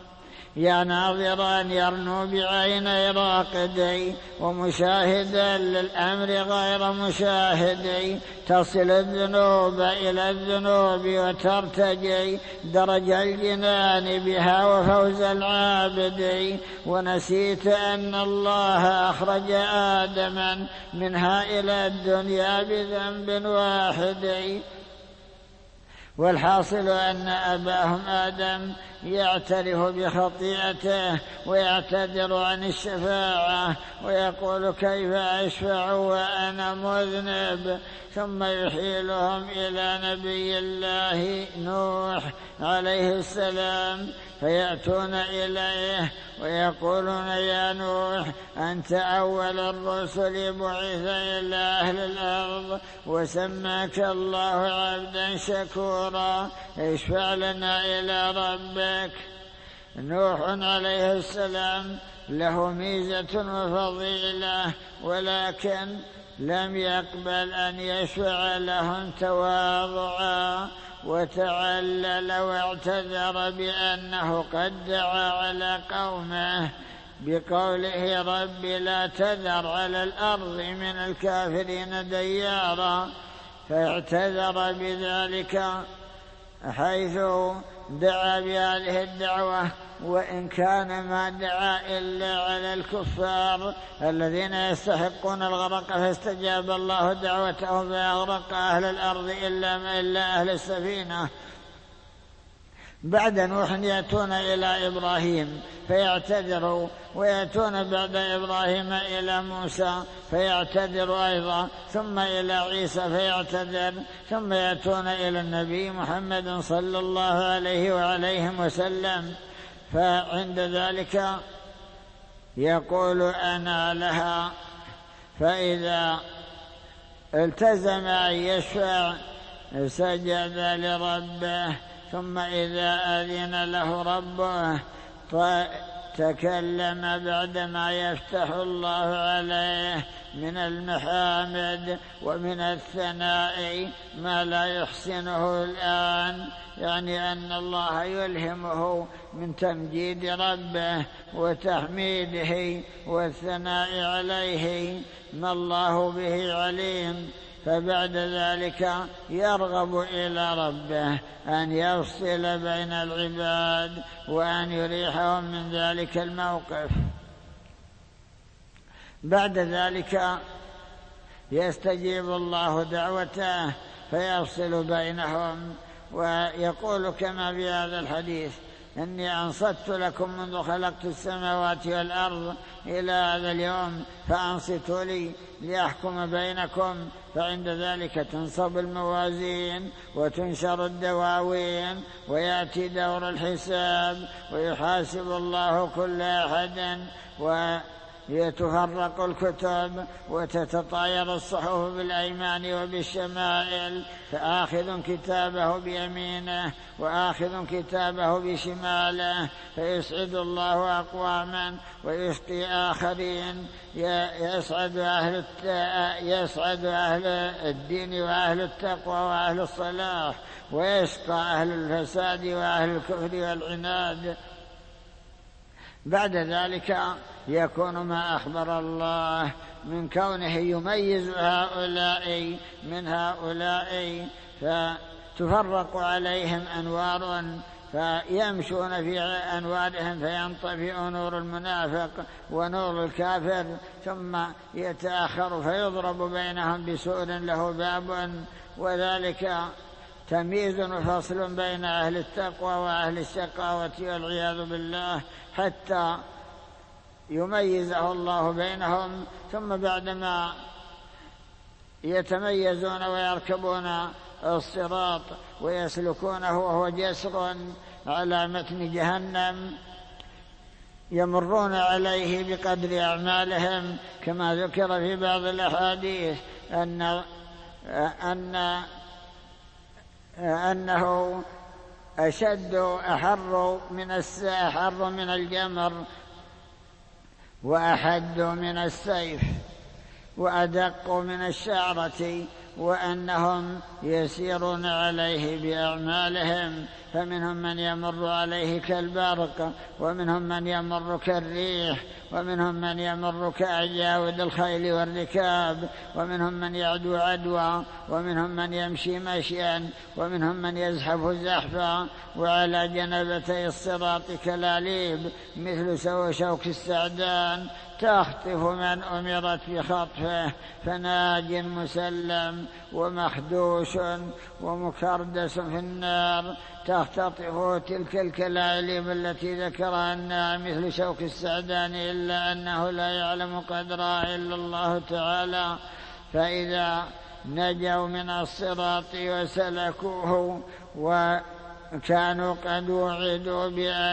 يا ناظرا يرنو بعيني راقدي ومشاهدا للأمر غير مشاهدي، تصل الذنوب إلى الذنوب وترتجي درج الجنان بها وفوز العابد، ونسيت أن الله أخرج آدما منها إلى الدنيا بذنب واحد. والحاصل أن أباهم آدم يعترف بخطيئته ويعتذر عن الشفاعة ويقول كيف أشفع وأنا مذنب، ثم يحيلهم إلى نبي الله نوح عليه السلام فيأتون إليه ويقولون يا نوح أنت أول الرسل بعث إلى أهل الأرض وسماك الله عبدا شكورا، اشفع لنا إلى ربك. نوح عليه السلام له ميزة وفضيلة، ولكن لم يقبل أن يشفع لهم تواضعا، وتعلل واعتذر بأنه قد دعا على قومه بقوله رب لا تذر على الأرض من الكافرين ديارا، فاعتذر بذلك حيث دعا بهذه الدعوة، وإن كان ما دعا إلا على الكفار الذين يستحقون الغرق، فاستجاب الله دعوته فأغرق أهل الأرض إلا أهل السفينة. بعد نوح يأتون إلى إبراهيم فيعتذروا، ويأتون بعد إبراهيم إلى موسى فيعتذر أيضا، ثم إلى عيسى فيعتذر، ثم يأتون إلى النبي محمد صلى الله عليه وعليهم وسلم، فعند ذلك يقول أنا لها، فإذا التزم أن يشفع سجد لربه، ثم إذا أذن له ربه تكلم بعدما يفتح الله عليه من المحامد ومن الثناء ما لا يحسنه الآن، يعني أن الله يلهمه من تمجيد ربه وتحميده والثناء عليه ما الله به عليم، فبعد ذلك يرغب إلى ربه أن يفصل بين العباد وأن يريحهم من ذلك الموقف. بعد ذلك يستجيب الله دعوته فيفصل بينهم، ويقول كما في هذا الحديث إني أنصت لكم منذ خلقت السماوات والأرض إلى هذا اليوم فأنصتوا لي ليحكم بينكم، فعند ذلك تنصب الموازين وتنشر الدواوين ويأتي دور الحساب ويحاسب الله كل أحد، ويتفرق الكتب وتتطاير الصحف بالأيمان وبالشمائل، فآخذ كتابه بيمينه وآخذ كتابه بشماله، فيسعد الله أقواما ويشقي آخرين، يسعد أهل الدين وأهل التقوى وأهل الصلاح، ويشقى أهل الفساد وأهل الكفر والعناد. بعد ذلك يكون ما أخبر الله من كونه يميز هؤلاء من هؤلاء، فتفرق عليهم أنوار فيمشون في أنوارهم فينطفئ نور المنافق ونور الكافر، ثم يتأخر فيضرب بينهم بسور له باب، وذلك تمييز وفصل بين أهل التقوى وأهل الشقاوة والعياذ بالله، حتى يميزه الله بينهم. ثم بعدما يتميزون ويركبون الصراط ويسلكونه وهو جسر على متن جهنم، يمرون عليه بقدر أعمالهم، كما ذكر في بعض الأحاديث أنه أحر من الجمر وأحد من السيف، وأدق من الشعرة، وأنهم يسيرون عليه بأعمالهم، فمنهم من يمر عليه كالبرق، ومنهم من يمر كالريح، ومنهم من يمر كأجاود الخيل والركاب، ومنهم من يعدو عدوى، ومنهم من يمشي مشيا، ومنهم من يزحف زحفا، وعلى جنبتي الصراط كلاليب مثل شوك السعدان تخطف من أمرت بخطفه، فناج مسلم ومخدوش ومكردس في النار تختطفه تلك الكلاليب التي ذكرها أنها مثل شوك السعدان، إلا أنه لا يعلم قدرها إلا الله تعالى. فإذا نجوا من الصراط وسلكوه وكانوا قد وعدوا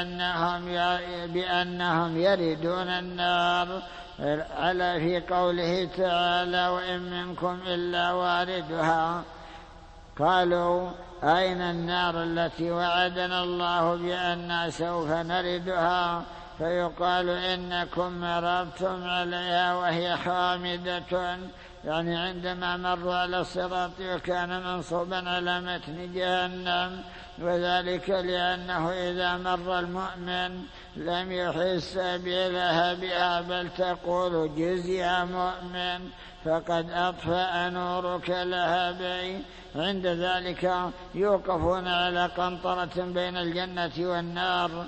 بأنهم يردون النار، على في قوله تعالى: وإن منكم إلا واردها. قالوا: أين النار التي وعدنا الله بأننا سوف نردها؟ فيقال: إنكم مررتم عليها وهي خامدة، يعني عندما مروا على الصراط وكان منصوبا على متن جهنم، وذلك لأنه إذا مر المؤمن لم يحس بلهبها، بل تقول: جزي مؤمن فقد أطفأ نورك لهبي. عند ذلك يوقفون على قنطرة بين الجنة والنار،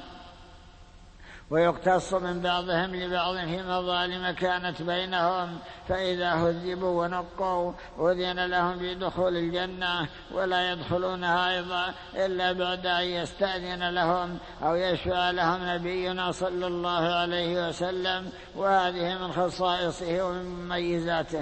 ويقتص من بعضهم لبعض في مظالم كانت بينهم، فإذا هذبوا ونقوا أذن لهم بدخول الجنة، ولا يدخلونها أيضا إلا بعد أن يستأذن لهم أو يشفع لهم نبينا صلى الله عليه وسلم، وهذه من خصائصه ومن مميزاته.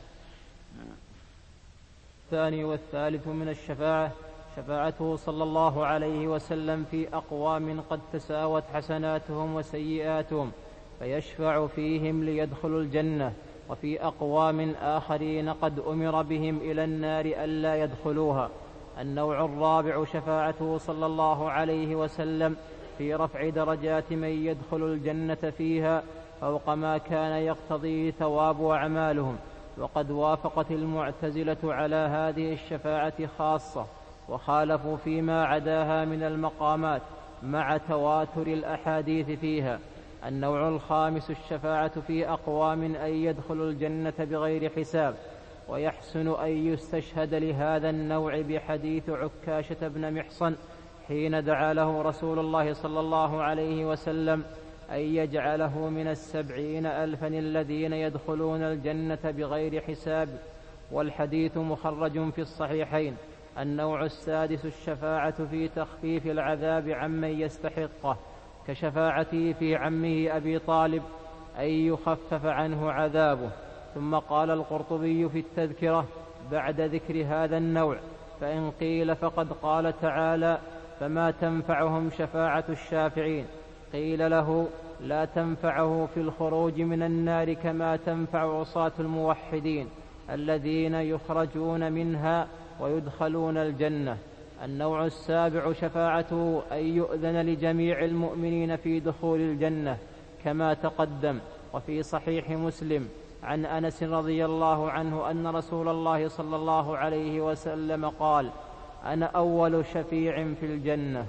الثاني والثالث من الشفاعة شفاعته صلى الله عليه وسلم في أقوام قد تساوت حسناتهم وسيئاتهم فيشفع فيهم ليدخلوا الجنة، وفي أقوام آخرين قد أمر بهم إلى النار ألا يدخلوها. النوع الرابع شفاعته صلى الله عليه وسلم في رفع درجات من يدخل الجنة فيها فوق ما كان يقتضيه ثواب أعمالهم. وقد وافقت المعتزلة على هذه الشفاعة خاصة، وخالفوا فيما عداها من المقامات مع تواتر الأحاديث فيها. النوع الخامس الشفاعة في أقوام أن يدخلوا الجنة بغير حساب. ويحسن أن يستشهد لهذا النوع بحديث عكاشة بن محصن حين دعا له رسول الله صلى الله عليه وسلم أن يجعله من 70,000 الذين يدخلون الجنة بغير حساب، والحديث مخرج في الصحيحين. النوع السادس الشفاعة في تخفيف العذاب عمن يستحقه، كشفاعته في عمه أبي طالب أن يخفف عنه عذابه. ثم قال القرطبي في التذكرة بعد ذكر هذا النوع: فإن قيل فقد قال تعالى: فما تنفعهم شفاعة الشافعين. قيل له: لا تنفعه في الخروج من النار كما تنفع عصاة الموحدين الذين يخرجون منها ويدخلون الجنة. النوع السابع شفاعته أن يؤذن لجميع المؤمنين في دخول الجنة كما تقدم. وفي صحيح مسلم عن أنس رضي الله عنه أن رسول الله صلى الله عليه وسلم قال: أنا أول شفيع في الجنة.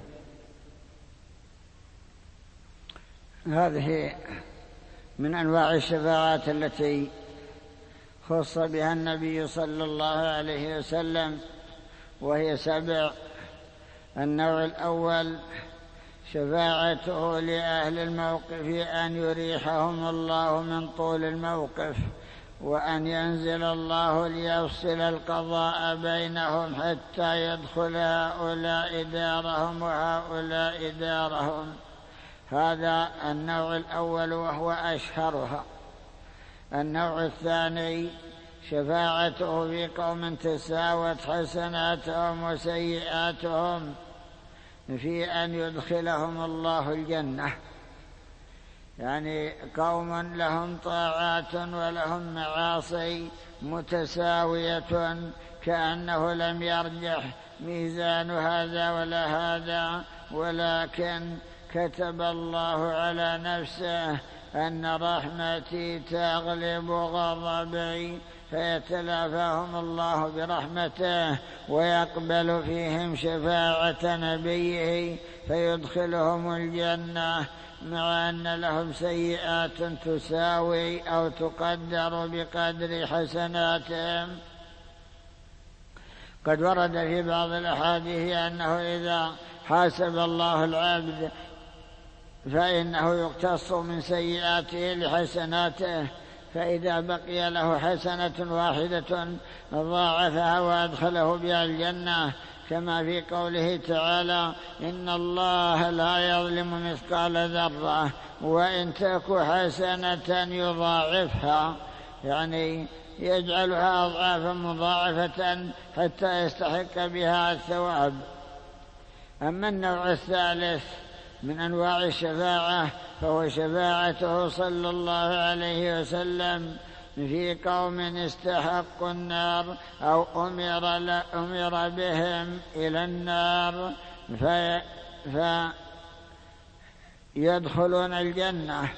هذه من أنواع الشفاعات التي خص بها النبي صلى الله عليه وسلم، وهي 7. النوع الأول شفاعته لأهل الموقف أن يريحهم الله من طول الموقف، وأن ينزل الله ليفصل القضاء بينهم حتى يدخل هؤلاء دارهم وهؤلاء دارهم. هذا النوع الأول وهو أشهرها. النوع الثاني شفاعته في قوم تساوت حسناتهم وسيئاتهم في أن يدخلهم الله الجنة، يعني قوم لهم طاعات ولهم معاصي متساوية، كأنه لم يرجح ميزان هذا ولا هذا، ولكن كتب الله على نفسه أن رحمتي تغلب غضبي، فيتلافاهم الله برحمته ويقبل فيهم شفاعة نبيه فيدخلهم الجنة، مع أن لهم سيئات تساوي أو تقدر بقدر حسناتهم. قد ورد في بعض الأحاديث أنه إذا حاسب الله العبد فإنه يقتص من سيئاته لحسناته، فإذا بقي له حسنة واحدة ضاعفها وأدخله بها الجنة، كما في قوله تعالى: إن الله لا يظلم مثقال ذرة وإن تك حسنة يضاعفها، يعني يجعلها أضعافا مضاعفة حتى يستحق بها الثواب. أما النوع الثالث من أنواع الشفاعة فهو شفاعته صلى الله عليه وسلم في قوم استحقوا النار أو أمر بهم إلى النار فيدخلون الجنة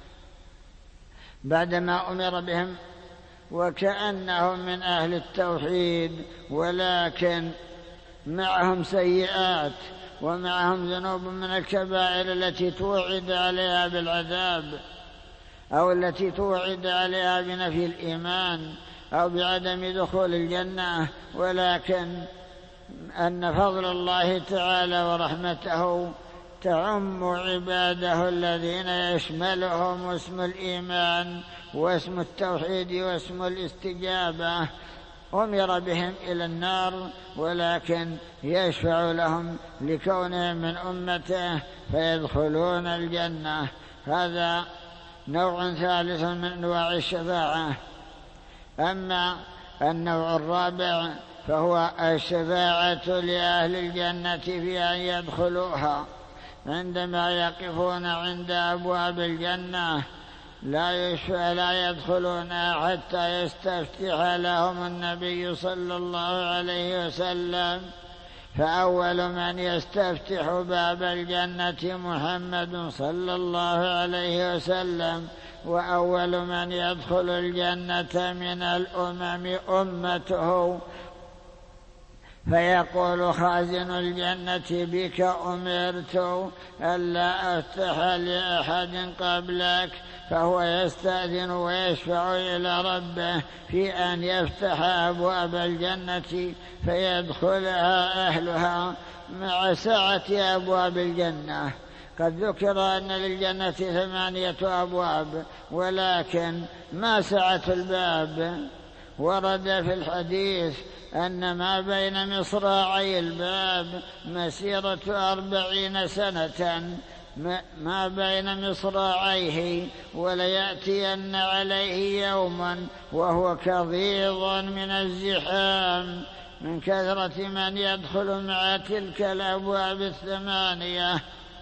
بعدما أمر بهم وكأنهم من أهل التوحيد، ولكن معهم سيئات ومعهم ذنوب من الكبائر التي توعد عليها بالعذاب، أو التي توعد عليها بنفي الإيمان أو بعدم دخول الجنة، ولكن أن فضل الله تعالى ورحمته تعم عباده الذين يشملهم اسم الإيمان واسم التوحيد واسم الاستجابة. أمر بهم إلى النار ولكن يشفع لهم لكونهم من أمته فيدخلون الجنة. هذا نوع ثالث من أنواع الشفاعة. أما النوع الرابع فهو الشفاعة لأهل الجنة في أن يدخلوها، عندما يقفون عند أبواب الجنة لا يدخلون حتى يستفتح لهم النبي صلى الله عليه وسلم، فأول من يستفتح باب الجنة محمد صلى الله عليه وسلم، وأول من يدخل الجنة من الأمم أمته، فيقول خازن الجنة: بك أمرت ألا أفتح لأحد قبلك، فهو يستأذن ويشفع إلى ربه في أن يفتح أبواب الجنة فيدخلها أهلها مع سعة أبواب الجنة. قد ذكر أن للجنة 8 أبواب، ولكن ما سعة الباب. ورد في الحديث أن ما بين مصراعي الباب مسيرة 40 سنة، ما بين مصراعيه، وليأتين عليه يوما وهو كظيظ من الزحام من كثرة من يدخل مع تلك الأبواب 8.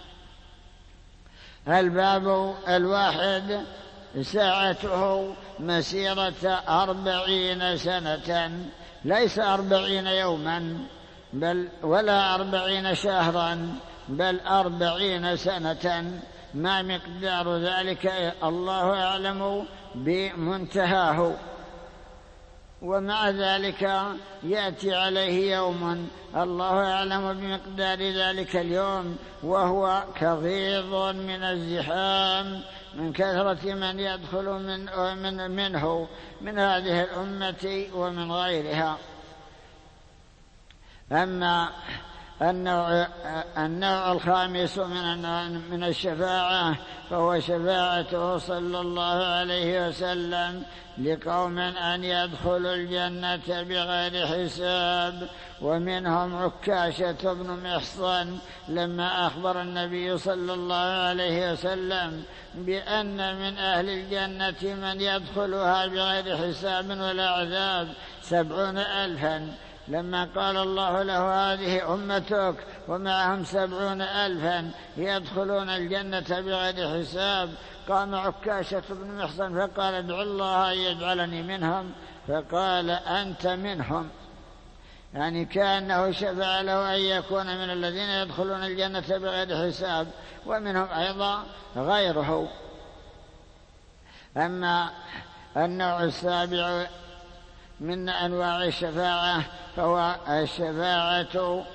الباب الواحد ساعته مسيرة 40 سنة، ليس 40 يوما ولا 40 شهرا، بل 40 سنة. ما مقدار ذلك الله أعلم بمنتهاه، ومع ذلك يأتي عليه يوم الله أعلم بمقدار ذلك اليوم وهو كغيظ من الزحام من كثرة من يدخل منه من هذه الأمة ومن غيرها. أما النوع الخامس من الشفاعة فهو شفاعته صلى الله عليه وسلم لقوم أن يدخلوا الجنة بغير حساب، ومنهم عكاشة بن محصن لما أخبر النبي صلى الله عليه وسلم بأن من أهل الجنة من يدخلها بغير حساب ولا عذاب 70,000. لما قال الله له: هذه أمتك ومعهم 70,000 يدخلون الجنة بغير حساب، قام عكاشة بن محصن فقال: ادعو الله أن يجعلني منهم، فقال: أنت منهم. يعني كأنه شفع له أن يكون من الذين يدخلون الجنة بغير حساب، ومنهم أيضا غيره. أما النوع السابع من أنواع الشفاعة فهو الشفاعة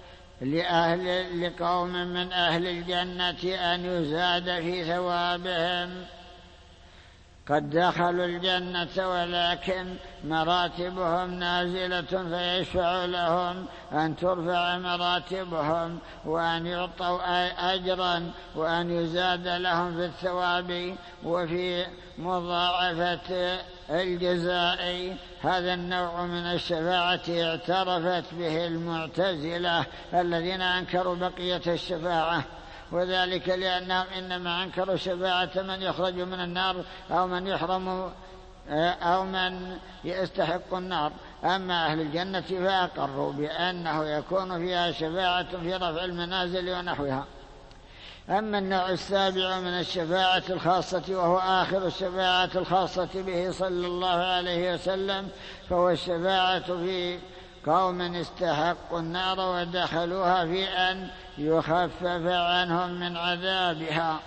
لقوم من أهل الجنة أن يزاد في ثوابهم. قد دخلوا الجنة ولكن مراتبهم نازلة، فيشفع لهم أن ترفع مراتبهم وأن يعطوا أجرا وأن يزاد لهم في الثواب وفي مضاعفة الجزاء. هذا النوع من الشفاعة اعترفت به المعتزلة الذين أنكروا بقية الشفاعة، وذلك لأنهم إنما أنكروا شفاعة من يخرج من النار أو من يحرم أو من يستحق النار. أما أهل الجنة فأقروا بأنه يكون فيها شفاعة في رفع المنازل ونحوها. أما النوع السابع من الشفاعة الخاصة وهو آخر الشفاعة الخاصة به صلى الله عليه وسلم، فهو الشفاعة في قوم استحقوا النار ودخلوها في أن يخفف عنهم من عذابها.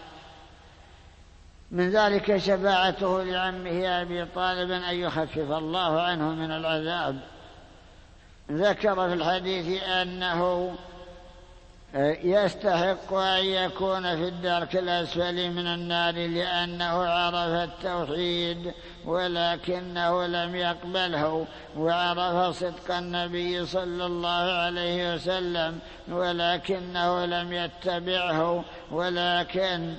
من ذلك شفاعته لعمه أبي طالب أن يخفف الله عنه من العذاب. ذكر في الحديث أنه يستحق أن يكون في الدرك الأسفل من النار لأنه عرف التوحيد ولكنه لم يقبله، وعرف صدق النبي صلى الله عليه وسلم ولكنه لم يتبعه، ولكن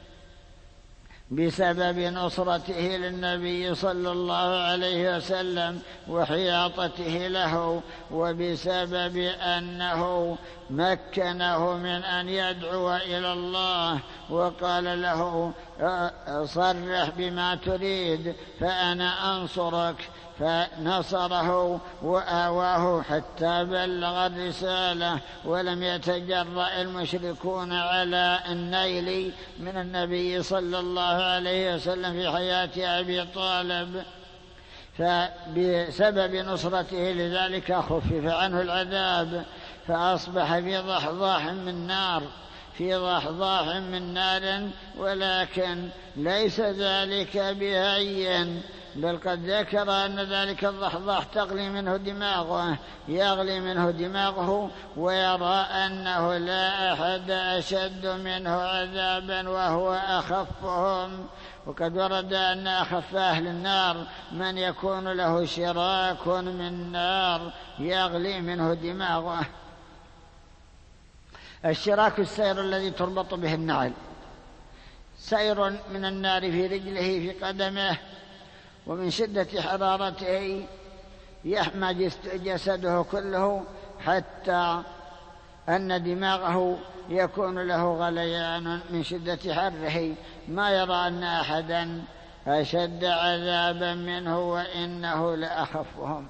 بسبب نصرته للنبي صلى الله عليه وسلم وحياطته له، وبسبب أنه مكنه من أن يدعو إلى الله وقال له صرح بما تريد فأنا أنصرك، فنصره وآواه حتى بلغ الرسالة، ولم يتجرأ المشركون على النيل من النبي صلى الله عليه وسلم في حياة أبي طالب، فبسبب نصرته لذلك خفف عنه العذاب، فأصبح في ضحضاح من نار، ولكن ليس ذلك بهين، بل قد ذكر أن ذلك الضحضاح يغلي منه دماغه ويرى أنه لا أحد أشد منه عذابا وهو أخفهم. وقد ورد أن أخف أهل النار من يكون له شراك من نار يغلي منه دماغه. الشراك السير الذي تربط به النعل، سير من النار في رجله في قدمه، ومن شدة حرارته يحمى جسده كله حتى أن دماغه يكون له غليان من شدة حره، ما يرى أن أحدا أشد عذابا منه وإنه لأخفهم.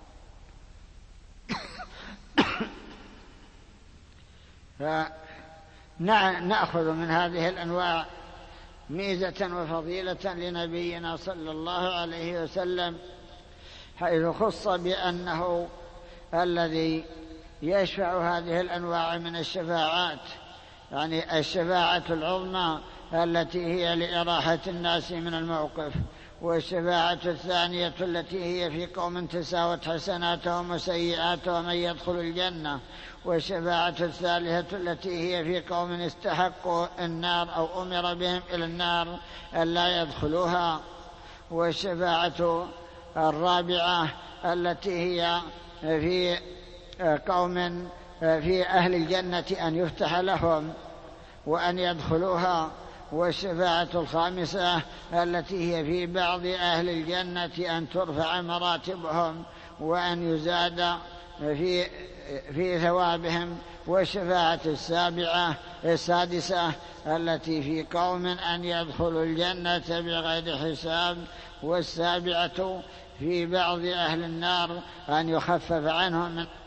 فنأخذ من هذه الأنواع ميزة وفضيلة لنبينا صلى الله عليه وسلم، حيث خص بأنه الذي يشفع هذه الأنواع من الشفاعات، يعني الشفاعة العظمى التي هي لإراحة الناس من الموقف، والشفاعة الثانية التي هي في قوم تساوت حسناتهم وسيئاتهم أن يدخلوا الجنة، والشفاعة الثالثة التي هي في قوم استحقوا النار أو أمر بهم إلى النار أن لا يدخلوها، والشفاعة الرابعة التي هي في قوم في أهل الجنة أن يفتح لهم وأن يدخلوها، والشفاعة الخامسة التي هي في بعض أهل الجنة أن ترفع مراتبهم وأن يزاد في ثوابهم، والشفاعة السادسة التي في قوم أن يدخلوا الجنة بغير حساب، والسابعة في بعض أهل النار أن يخفف عنهم من